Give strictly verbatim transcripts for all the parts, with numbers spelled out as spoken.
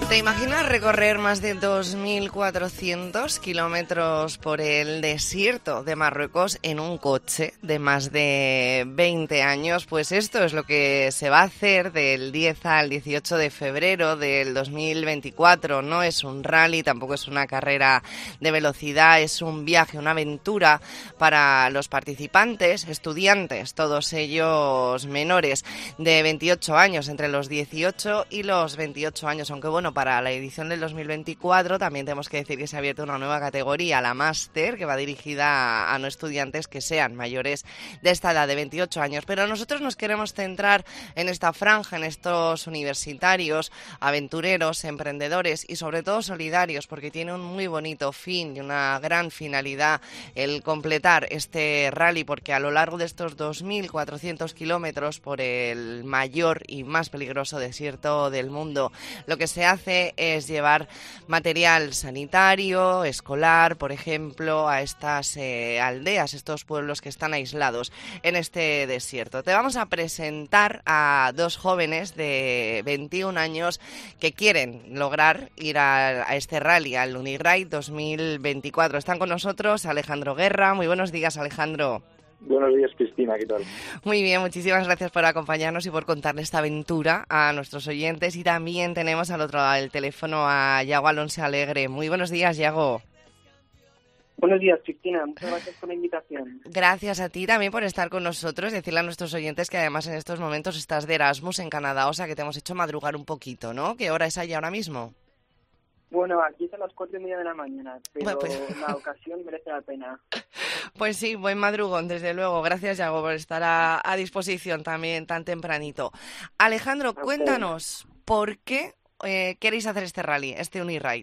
¿Te imaginas recorrer más de dos mil cuatrocientos kilómetros por el desierto de Marruecos en un coche de más de veinte años? Pues esto es lo que se va a hacer del diez al dieciocho de febrero del dos mil veinticuatro. No es un rally, tampoco es una carrera de velocidad, es un viaje, una aventura para los participantes, estudiantes, todos ellos menores de veintiocho años, entre los dieciocho y los veintiocho años, aunque bueno, para la edición del dos mil veinticuatro también tenemos que decir que se ha abierto una nueva categoría, la máster, que va dirigida a no estudiantes que sean mayores de esta edad de veintiocho años. Pero nosotros nos queremos centrar en esta franja, en estos universitarios, aventureros, emprendedores y sobre todo solidarios, porque tiene un muy bonito fin y una gran finalidad el completar este rally, porque a lo largo de estos dos mil cuatrocientos kilómetros por el mayor y más peligroso desierto del mundo, lo que se hace es llevar material sanitario, escolar, por ejemplo, a estas eh, aldeas, estos pueblos que están aislados en este desierto. Te vamos a presentar a dos jóvenes de veintiún años que quieren lograr ir a, a este rally, al Uniride dos mil veinticuatro. Están con nosotros Alejandro Guerra. Muy buenos días, Alejandro. Buenos días, Cristina, ¿qué tal? Muy bien, muchísimas gracias por acompañarnos y por contarle esta aventura a nuestros oyentes. Y también tenemos al otro lado del teléfono a Yago Alonso Alegre. Muy buenos días, Yago. Buenos días, Cristina. Muchas gracias por la invitación. Gracias a ti también por estar con nosotros. Decirle a nuestros oyentes que además en estos momentos estás de Erasmus en Canadá, o sea que te hemos hecho madrugar un poquito, ¿no? ¿Qué hora es allá ahora mismo? Bueno, aquí es a las cuatro y media de la mañana, pero bueno, pues... la ocasión merece la pena. Pues sí, buen madrugón, desde luego. Gracias, Yago, por estar a, a disposición también tan tempranito. Alejandro, Okay. Cuéntanos, ¿por qué eh, queréis hacer este rally, este Uniride?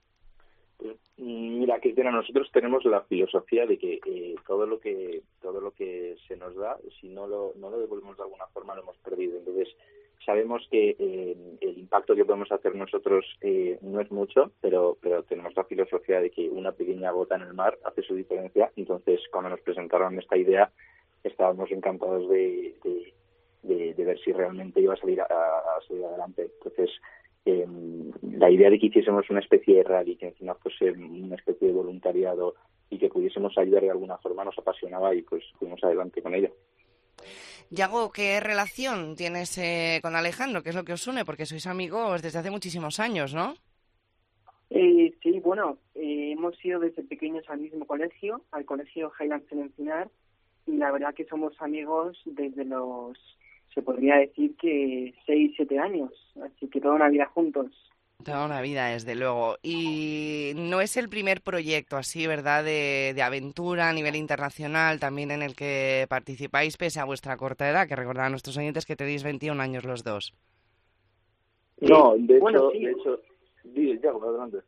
Mira, Cristina, nosotros tenemos la filosofía de que eh, todo lo que todo lo que se nos da, si no lo no lo devolvemos de alguna forma, lo hemos perdido. Entonces, sabemos que eh, el impacto que podemos hacer nosotros eh, no es mucho, pero pero tenemos la filosofía de que una pequeña gota en el mar hace su diferencia. Entonces, cuando nos presentaron esta idea, estábamos encantados de, de, de, de ver si realmente iba a salir a, a salir adelante. Entonces, eh, la idea de que hiciésemos una especie de rally, que encima fuese una especie de voluntariado y que pudiésemos ayudar de alguna forma nos apasionaba y pues fuimos adelante con ello. Yago, ¿qué relación tienes eh, con Alejandro? ¿Qué es lo que os une? Porque sois amigos desde hace muchísimos años, ¿no? Eh, sí, bueno, eh, hemos ido desde pequeños al mismo colegio, al colegio Highlands en Encinar, y la verdad que somos amigos desde los, se podría decir que seis, siete años, así que toda una vida juntos. Toda una vida, desde luego. Y no es el primer proyecto así, ¿verdad?, de, de aventura a nivel internacional, también en el que participáis pese a vuestra corta edad, que recordad a nuestros oyentes que tenéis veintiún años los dos. No, de hecho, bueno, sí. de hecho, di, ya, adelante.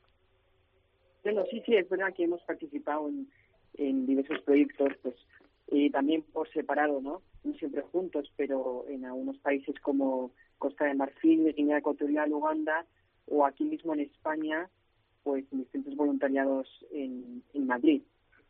Bueno, sí, sí, es verdad que hemos participado en, en diversos proyectos, pues, y también por separado, ¿no? No siempre juntos, pero en algunos países como Costa de Marfil, Guinea Ecuatorial, Uganda, o aquí mismo en España, pues en distintos voluntariados en, en Madrid.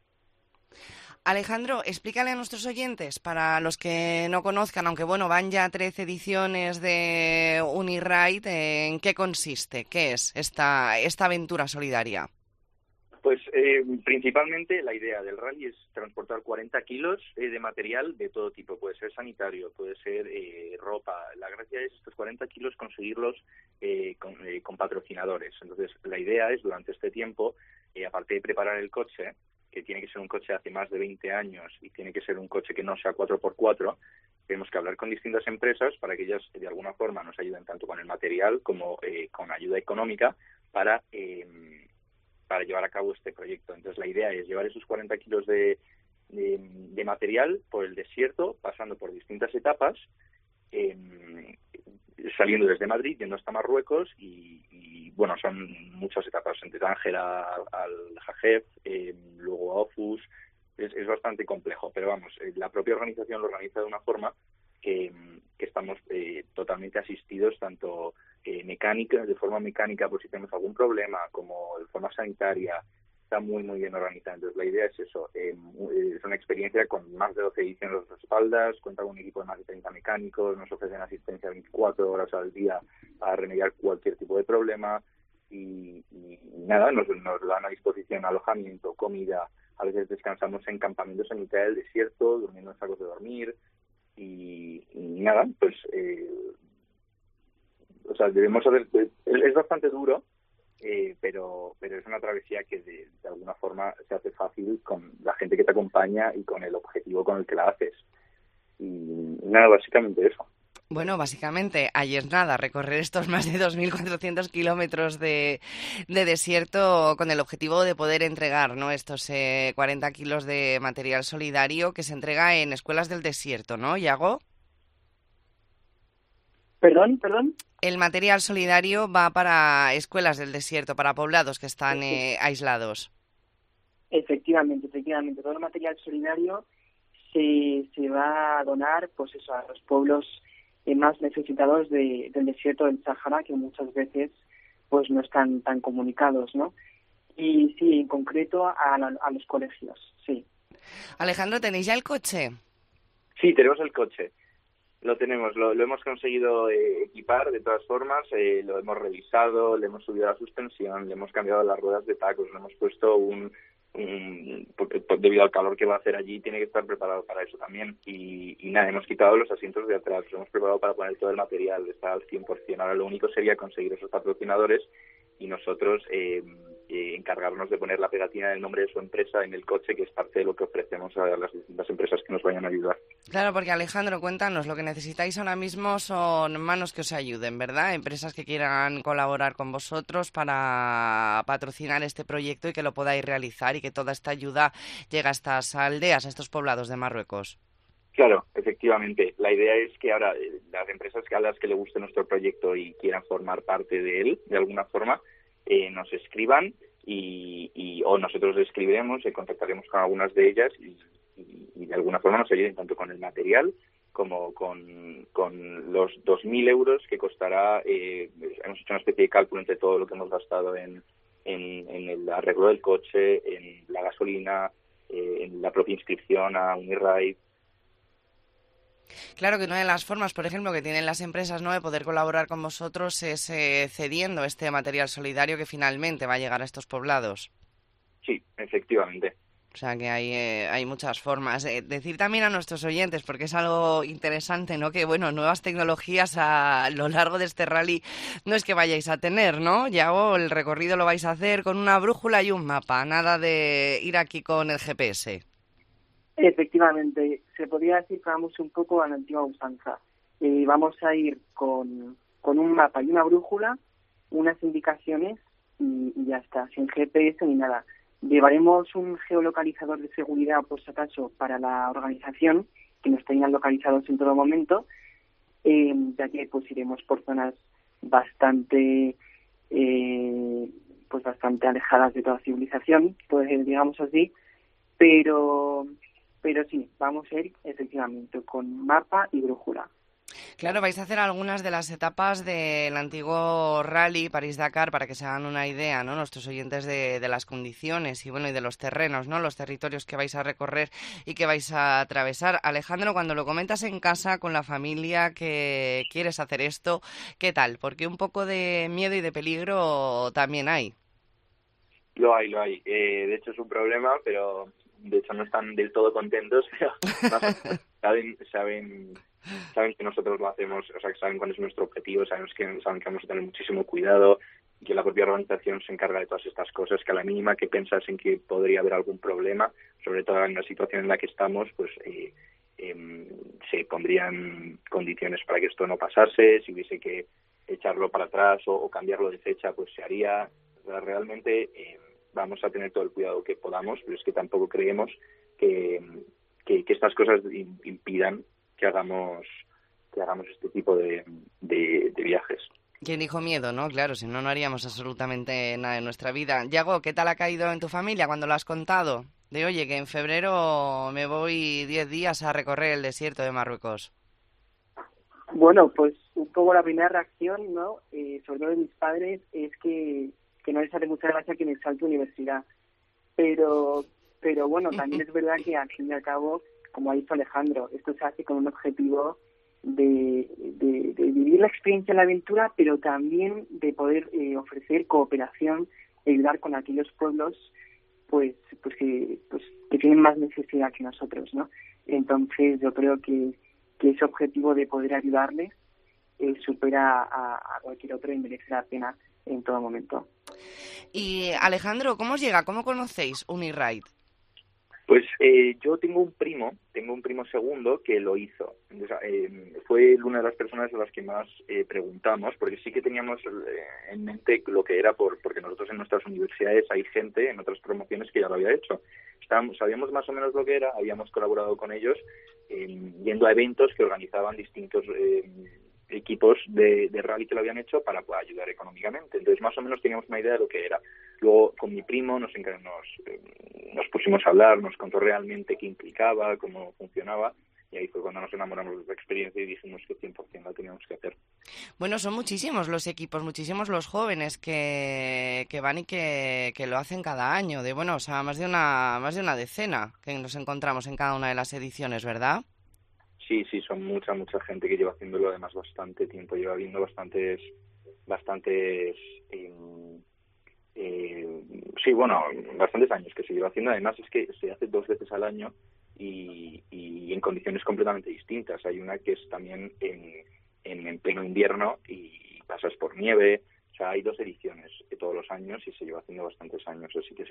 Alejandro, explícale a nuestros oyentes, para los que no conozcan, aunque bueno, van ya trece ediciones de Uniride, ¿en qué consiste? ¿Qué es esta, esta aventura solidaria? Pues eh, principalmente la idea del rally es transportar cuarenta kilos eh, de material de todo tipo. Puede ser sanitario, puede ser eh, ropa. La gracia es estos cuarenta kilos conseguirlos eh, con, eh, con patrocinadores. Entonces, la idea es durante este tiempo, eh, aparte de preparar el coche, que tiene que ser un coche de hace más de veinte años y tiene que ser un coche que no sea cuatro por cuatro, tenemos que hablar con distintas empresas para que ellas de alguna forma nos ayuden tanto con el material como eh, con ayuda económica para... Eh, para llevar a cabo este proyecto. Entonces, la idea es llevar esos cuarenta kilos de, de, de material por el desierto, pasando por distintas etapas, eh, saliendo desde Madrid, yendo hasta Marruecos y, y bueno, son muchas etapas, entre Tánger al Jajef, eh, luego a Ofus. Es, es bastante complejo, pero vamos, eh, la propia organización lo organiza de una forma que, que estamos eh, totalmente asistidos, tanto eh, mecánica, de forma mecánica por si tenemos algún problema, como de forma sanitaria. Está muy, muy bien organizada. Entonces, la idea es eso, eh, es una experiencia con más de doce ediciones a las espaldas, cuenta con un equipo de más de treinta mecánicos, nos ofrecen asistencia veinticuatro horas al día a remediar cualquier tipo de problema y, y nada, nos, nos dan a disposición alojamiento, comida, a veces descansamos en campamentos en mitad del desierto, durmiendo en sacos de dormir y, y nada, pues eh, o sea, debemos saber, es, es bastante duro, eh, pero pero es una travesía que de, de alguna forma se hace fácil con la gente que te acompaña y con el objetivo con el que la haces. Y nada, básicamente eso. Bueno, básicamente, ahí es nada, recorrer estos más de dos mil cuatrocientos kilómetros de, de desierto con el objetivo de poder entregar, ¿no?, estos eh, cuarenta kilos de material solidario que se entrega en escuelas del desierto, ¿no, Yago? Perdón, perdón. El material solidario va para escuelas del desierto, para poblados que están eh, aislados. Efectivamente, efectivamente. Todo el material solidario se, se va a donar, pues eso, a los pueblos más necesitados de, del desierto del Sáhara, que muchas veces pues no están tan comunicados, ¿no? Y sí, en concreto a, a los colegios, sí. Alejandro, ¿tenéis ya el coche? Sí, tenemos el coche. Lo tenemos, lo, lo hemos conseguido eh, equipar de todas formas, eh, lo hemos revisado, le hemos subido la suspensión, le hemos cambiado las ruedas de tacos, le hemos puesto un... un porque debido al calor que va a hacer allí tiene que estar preparado para eso también y, y nada, hemos quitado los asientos de atrás, los hemos preparado para poner todo el material, está al cien por ciento. Ahora lo único sería conseguir esos patrocinadores y nosotros eh, eh, encargarnos de poner la pegatina del nombre de su empresa en el coche, que es parte de lo que ofrecemos a las distintas empresas que nos vayan a ayudar. Claro, porque Alejandro, cuéntanos, lo que necesitáis ahora mismo son manos que os ayuden, ¿verdad? Empresas que quieran colaborar con vosotros para patrocinar este proyecto y que lo podáis realizar y que toda esta ayuda llegue a estas aldeas, a estos poblados de Marruecos. Claro, efectivamente. La idea es que ahora eh, las empresas a las que le guste nuestro proyecto y quieran formar parte de él, de alguna forma, eh, nos escriban y, y o nosotros les escribiremos y contactaremos con algunas de ellas y, y, y de alguna forma nos ayuden tanto con el material como con, con los dos mil euros que costará. Eh, hemos hecho una especie de cálculo entre todo lo que hemos gastado en, en, en el arreglo del coche, en la gasolina, eh, en la propia inscripción a Uniride. Claro que una de las formas, por ejemplo, que tienen las empresas, ¿no?, de poder colaborar con vosotros es eh, cediendo este material solidario que finalmente va a llegar a estos poblados. Sí, efectivamente. O sea que hay, eh, hay muchas formas. Eh, decir también a nuestros oyentes, porque es algo interesante, ¿no?, que, bueno, nuevas tecnologías a lo largo de este rally no es que vayáis a tener, ¿no? Ya oh, el recorrido lo vais a hacer con una brújula y un mapa, nada de ir aquí con el G P S. Efectivamente, se podría decir que vamos un poco a la antigua usanza. Eh, vamos a ir con, con un mapa y una brújula, unas indicaciones y, y ya está, sin G P S ni nada. Llevaremos un geolocalizador de seguridad, por si acaso, para la organización, que nos tengan localizados en todo momento, eh, ya que pues iremos por zonas bastante eh, pues bastante alejadas de toda civilización, pues digamos así, pero... Pero sí, vamos a ir efectivamente con mapa y brújula. Claro, vais a hacer algunas de las etapas del antiguo rally París-Dakar para que se hagan una idea, ¿no?, nuestros oyentes de, de las condiciones y bueno y de los terrenos, ¿no?, los territorios que vais a recorrer y que vais a atravesar. Alejandro, cuando lo comentas en casa con la familia que quieres hacer esto, ¿qué tal? Porque un poco de miedo y de peligro también hay. Lo hay, lo hay. Eh, de hecho es un problema, pero de hecho no están del todo contentos, pero no, saben, saben, saben que nosotros lo hacemos, o sea, que saben cuál es nuestro objetivo, saben que, saben que vamos a tener muchísimo cuidado, que la propia organización se encarga de todas estas cosas, que a la mínima que pensas en que podría haber algún problema, sobre todo en la situación en la que estamos, pues eh, eh, se pondrían condiciones para que esto no pasase, si hubiese que echarlo para atrás o, o cambiarlo de fecha, pues se haría. O sea, realmente eh, vamos a tener todo el cuidado que podamos, pero es que tampoco creemos que, que, que estas cosas impidan que hagamos que hagamos este tipo de, de, de viajes. ¿Quién dijo miedo, no? Claro, si no, no haríamos absolutamente nada en nuestra vida. Yago, ¿qué tal ha caído en tu familia cuando lo has contado? De, oye, que en febrero me voy diez días a recorrer el desierto de Marruecos. Bueno, pues un poco la primera reacción, ¿no?, eh, sobre todo de mis padres, es que, que no les hace mucha gracia que me salte universidad. Pero, pero bueno, también es verdad que al fin y al cabo, como ha dicho Alejandro, esto se hace con un objetivo de, de, de vivir la experiencia de la aventura, pero también de poder eh, ofrecer cooperación y ayudar con aquellos pueblos pues pues que pues que tienen más necesidad que nosotros, ¿no? Entonces yo creo que, que ese objetivo de poder ayudarles eh, supera a, a cualquier otro y merece la pena en todo momento. Y Alejandro, ¿cómo os llega? ¿Cómo conocéis Uniride? Pues eh, yo tengo un primo, tengo un primo segundo que lo hizo. Entonces, eh, fue una de las personas a las que más eh, preguntamos, porque sí que teníamos eh, en mente lo que era, por porque nosotros en nuestras universidades hay gente en otras promociones que ya lo había hecho. Estábamos, sabíamos más o menos lo que era, habíamos colaborado con ellos eh, yendo a eventos que organizaban distintos eh, equipos de, de rally que lo habían hecho para pues, ayudar económicamente. Entonces, más o menos teníamos una idea de lo que era. Luego, con mi primo nos, nos, eh, nos pusimos a hablar, nos contó realmente qué implicaba, cómo funcionaba, y ahí fue cuando nos enamoramos de la experiencia y dijimos que cien por ciento la teníamos que hacer. Bueno, son muchísimos los equipos, muchísimos los jóvenes que, que van y que, que lo hacen cada año. De bueno, o sea, más de una más de una decena que nos encontramos en cada una de las ediciones, ¿verdad? Sí, sí, son mucha, mucha gente que lleva haciéndolo además bastante tiempo, lleva viendo bastantes, bastantes, eh, eh, sí, bueno, bastantes años que se lleva haciendo. Además es que se hace dos veces al año y, y en condiciones completamente distintas. Hay una que es también en, en, en pleno invierno y pasas por nieve. O sea, hay dos ediciones todos los años y se lleva haciendo bastantes años, así que sí.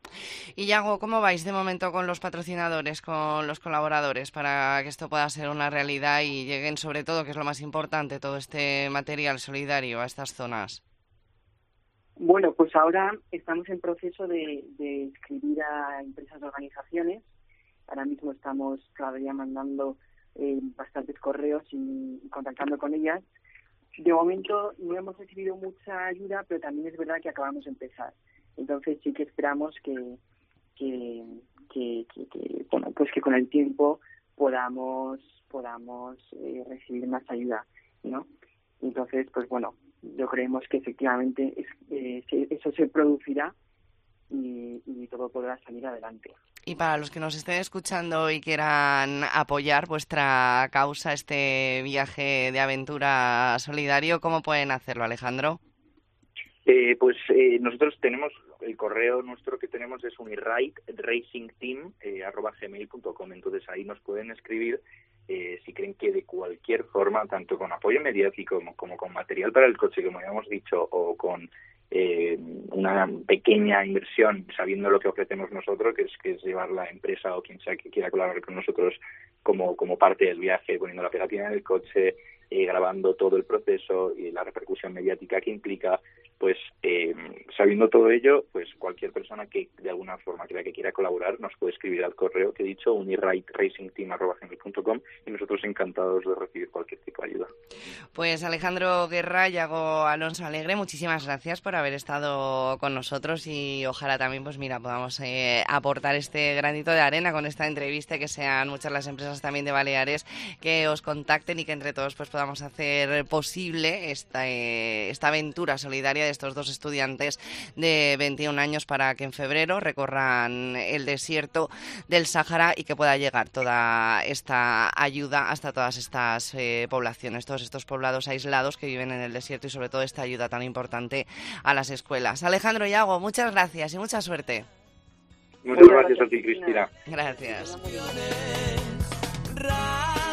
Y Yago, ¿cómo vais de momento con los patrocinadores, con los colaboradores, para que esto pueda ser una realidad y lleguen, sobre todo, que es lo más importante, todo este material solidario a estas zonas? Bueno, pues ahora estamos en proceso de, de escribir a empresas y organizaciones. Ahora mismo estamos todavía mandando eh, bastantes correos y, y contactando con ellas. De momento no hemos recibido mucha ayuda, pero también es verdad que acabamos de empezar. Entonces sí que esperamos que, que, que, que, que bueno, pues que con el tiempo podamos podamos eh, recibir más ayuda, ¿no? Entonces, pues bueno, yo creemos que efectivamente es, eh, eso se producirá y, y todo podrá salir adelante. Y para los que nos estén escuchando y quieran apoyar vuestra causa, este viaje de aventura solidario, ¿cómo pueden hacerlo, Alejandro? Eh, pues eh, nosotros tenemos, el correo nuestro que tenemos es uniride racing team arroba gmail punto com. Entonces ahí nos pueden escribir eh, si creen que de cualquier forma, tanto con apoyo mediático como, como con material para el coche, como habíamos dicho, o con eh, una pequeña inversión, sabiendo lo que ofrecemos nosotros, que es, que es llevar la empresa o quien sea que quiera colaborar con nosotros como, como parte del viaje, poniendo la pegatina en el coche, eh, grabando todo el proceso y la repercusión mediática que implica, pues eh, sabiendo todo ello, pues cualquier persona que de alguna forma crea que quiera colaborar nos puede escribir al correo que he dicho, uniride racing team arroba gmail punto com, y nosotros encantados de recibir cualquier tipo de ayuda. Pues Alejandro Guerra, Yago Alonso Alegre, muchísimas gracias por haber estado con nosotros y ojalá también, pues mira, podamos eh, aportar este granito de arena con esta entrevista, que sean muchas las empresas también de Baleares que os contacten y que entre todos pues podamos hacer posible esta, eh, esta aventura solidaria de estos dos estudiantes de veintiún años para que en febrero recorran el desierto del Sáhara y que pueda llegar toda esta ayuda hasta todas estas eh, poblaciones, todos estos poblados aislados que viven en el desierto y sobre todo esta ayuda tan importante a las escuelas. Alejandro y Yago, muchas gracias y mucha suerte. Muchas gracias a ti, Cristina. Gracias.